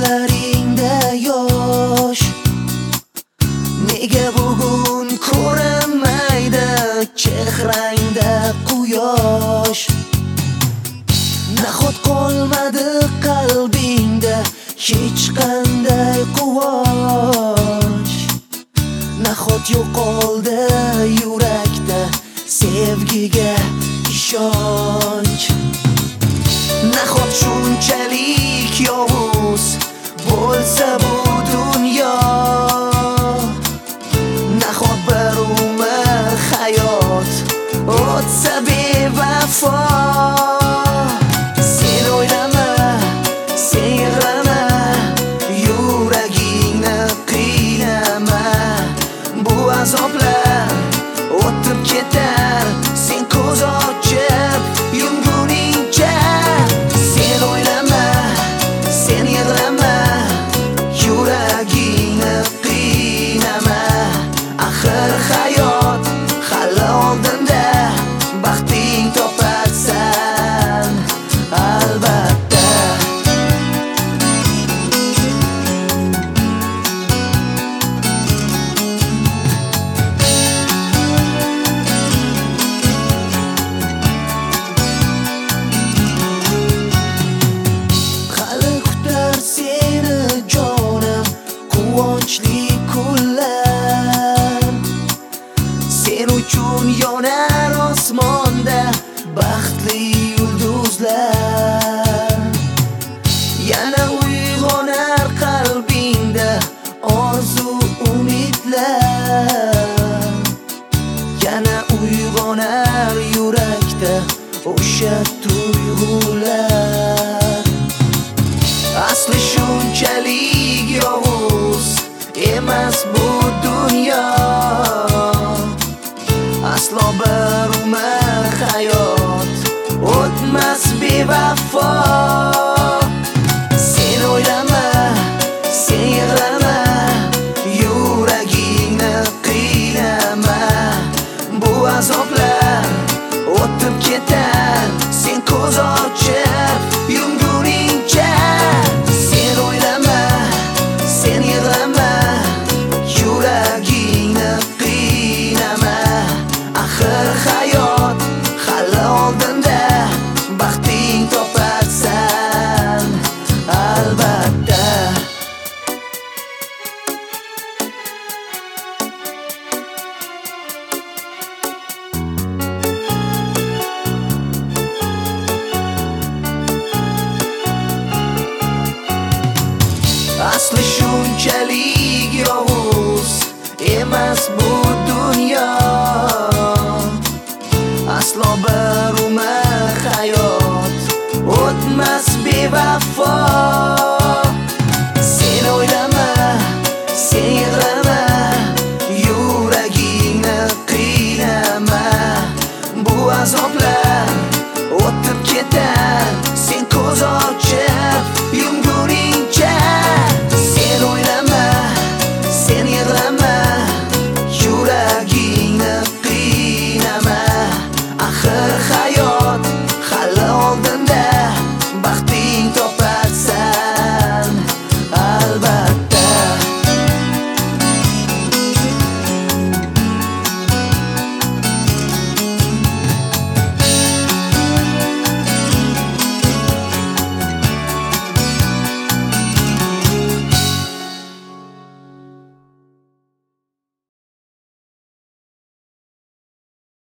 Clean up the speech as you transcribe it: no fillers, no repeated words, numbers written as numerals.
ko'zlaringda yosh, nega bugun ko'rinmaydi chehrangda quyosh? Nahot qolmadi qalbingda hech qanday quvonch? Nahot yo'qoldi yurakda sevgiga ishonch? Nahot shunchalik yovuz bo'lsa bu dunyo? Nahot bir umr hayot o'tsa bevafo? Sen o'ylama, sen yig'lama, yuragingni qiynama. Bu azoblar o'tib ketar, sen ko'z ochib yumguningcha. Sen o'ylama, sen yig'lama, yuragingni qiynama. Axir hayot hali oldinda, baxting toparsan albatta. Hali kutar seni jonim quvonchli kunlar. Sen uchun yonar osmonda baxtli yulduzlar. Yana uyg'onar qalbingda orzu umidlar. Yana uyg'onar yurakda o'sha tuyg'ular. Asli shunchalik yovuz emas bu dunyo. Aslo bir umr hayot o'tmas bevafo. Sen o'ylama, sen yig'lama, yuragingni qiynama. Bu azoblar o'tib ketar, sen ko'z ochib yumguningcha. Sen o'ylama, sen yig'lama, yuragingni qiynama. Axir hayot hali oldinda, baxting toparsan albatta. Asli shunchalik yovuz emas bu dunyo. Aslo bir umr hayot o'tmas bevafo.